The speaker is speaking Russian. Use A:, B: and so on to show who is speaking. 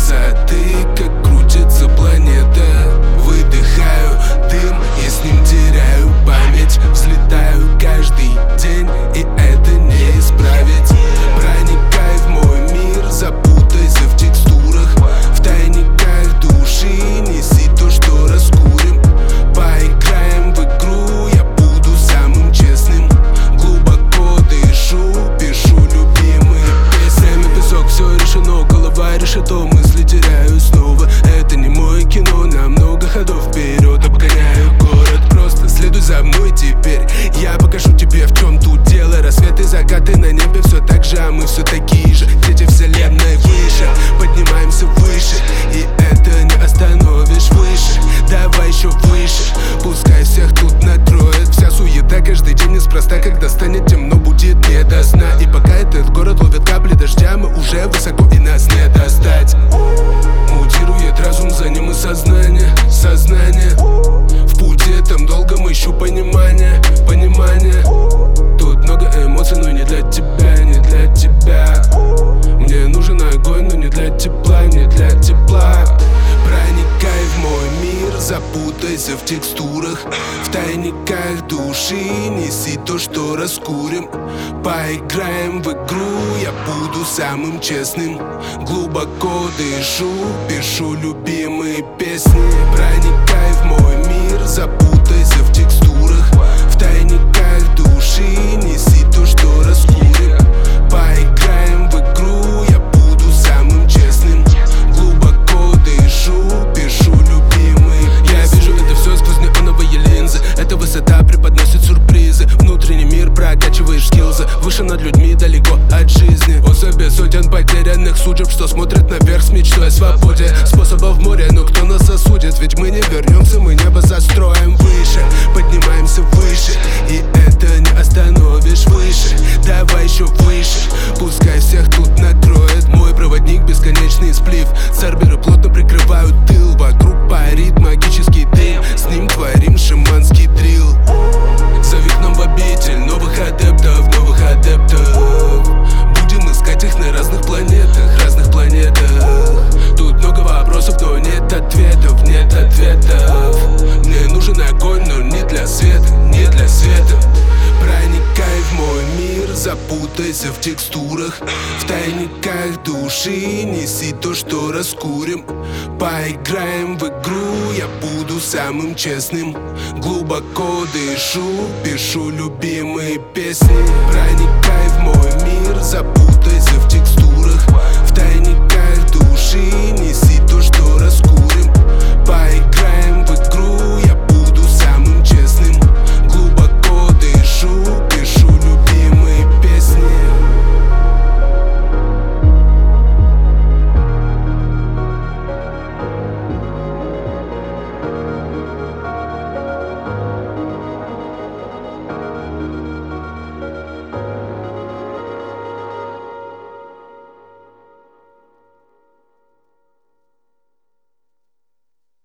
A: высоты, как крутится планета. Выдыхаю дым и с ним теряю память. Взлетаю каждый день, и это не исправить. Проникай в мой мир, запутайся в текстурах, в тайниках души неси то, что раскурим. Поиграем в игру, я буду самым честным. Глубоко дышу, пишу любимые песни. Песок, все решено, голова решето, мысли теряю снова. Это не мое кино, на много ходов вперед обгоняю город. Просто следуй за мной теперь, я покажу тебе, в чем тут дело. Рассветы, закаты на небе все так же, а мы все такие же. Дети вселенной выше, поднимаемся выше, и это не остановишь. Выше, давай еще выше, пускай всех тут накроет вся суета. Каждый день неспроста, когда станет темно, будет не до сна. И пока этот город ловит капли дождя, мы уже высоко, и нас не достать. Мутирует разум, за ним и сознание. В пути этом долгом ищу понимание. Тут много эмоций, но не для тебя, не для тебя. Мне нужен огонь, но не для тепла, не для тепла. Проникай в мой мир, запутайся в текстурах, в тайниках души неси то, что раскурим. Поиграем в игру, я буду самым честным. Глубоко дышу, пишу любимые песни. Проникай в мой мир, запутайся в текстурах, в тайниках души неси то, что раскурим. Поиграем в игру, я буду самым честным. Глубоко дышу, пишу любимые. Я вижу это все сквозь неоновые линзы. Эта высота преподносит сюрпризы. Внутренний мир прокачиваешь скиллзы. Выше над людьми, далеко от жизни. Особи сотен потерянных судеб, что смотрят наверх с мечтой о свободе. Способов море, но кто нас осудит? Ведь мы не вернемся, мы небо застроим. Выше, поднимаемся выше, и это не остановишь. Выше, давай еще выше, пускай всех тут накроет. Мой проводник, бесконечный сплив. Церберы плотно прикрывают тыл. Вокруг парит магический дым, с ним творим шаманский дрил. Зови к нам в обитель новых адептов. Будем искать их на разных планетах. Тут много вопросов, но нет ответов. Мне нужен огонь, но не для света. Проникай в мой мир, запутайся в текстурах, в тайниках души неси то, что раскурим. Поиграем в игру, я буду самым честным. Глубоко дышу, пишу любимые песни. Проникай в мой мир, запутайся в текстурах, в тайниках души